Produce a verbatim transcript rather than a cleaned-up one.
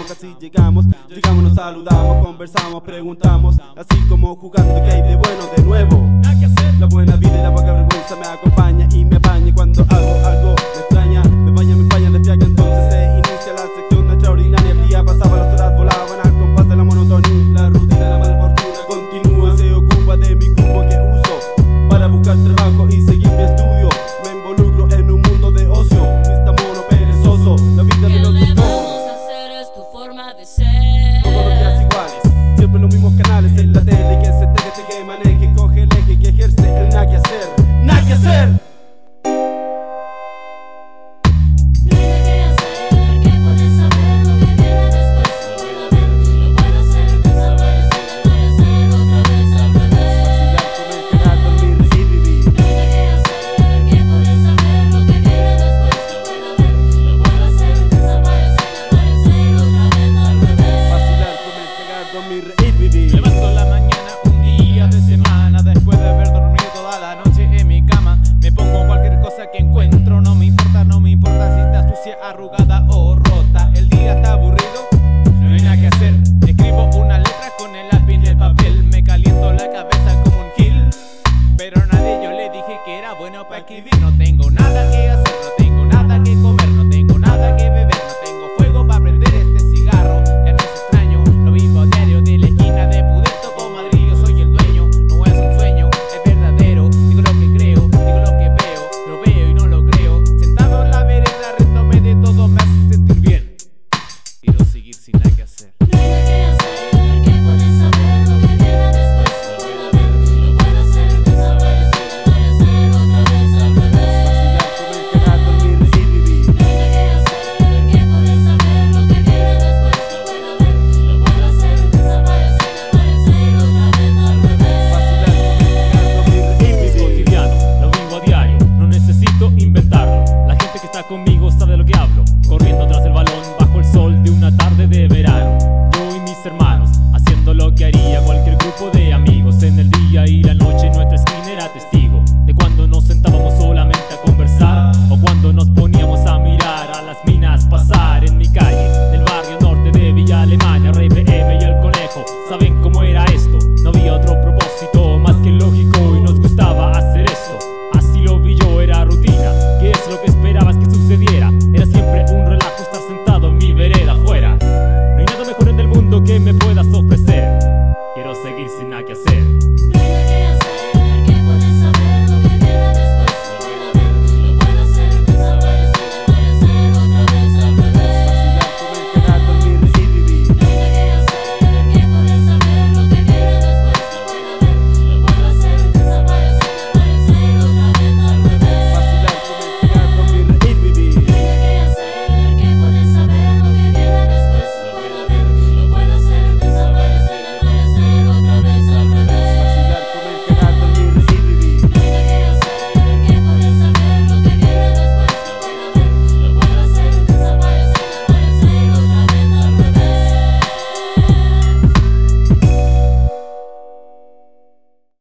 casi llegamos. Llegamos, nos saludamos, conversamos, preguntamos, así como jugando que hay de bueno de nuevo. La buena vida y la poca vergüenza me acompaña y me apaña. Cuando hago algo me extraña, me baña, me empaña de fiaca. Entonces se inicia la sección extraordinaria. El día pasaba, las horas volaban al compás de la monotonía. La rutina, la mala fortuna continúa. Se ocupa de mi cubo que uso para buscar trabajo y seguir mi estudio. Me involucro en un mundo de ocio, está mono perezoso. La vida de los debemos hacer es tu forma de ser. Todos los días iguales, siempre los mismos canales en la tele. Que se teje, teje, maneje, coge el eje, que ejerce el nada que hacer. ¡Nada que hacer! Levanto la mañana un día de semana, después de haber dormido toda la noche en mi cama. Me pongo cualquier cosa que encuentro, no me importa, no me importa si está sucia, arrugada o rota. El día está aburrido, no hay nada que hacer. Escribo una letra con el lápiz y el papel. Me caliento la cabeza como un gil, pero a nadie yo le dije que era bueno para escribir. No tengo nada que hacer, no tengo nada que comer, no tengo nada que beber, no tengo fuego para prender este cigarro. Ya no es extraño, lo vivo diario de la esquina de Pudeto con Madrid. Yo soy el dueño, no es un sueño, es verdadero. Digo lo que creo, digo lo que veo, lo veo y no lo creo. Sentado en la vereda, riéndome de todo me hace sentir bien. Quiero seguir sin nada que hacer. Conmigo sabe lo que hablo, corriendo tras el balón bajo el sol de una tarde de verano. Yo y mis hermanos haciendo lo que haría cualquier grupo de amigos en el día y la noche.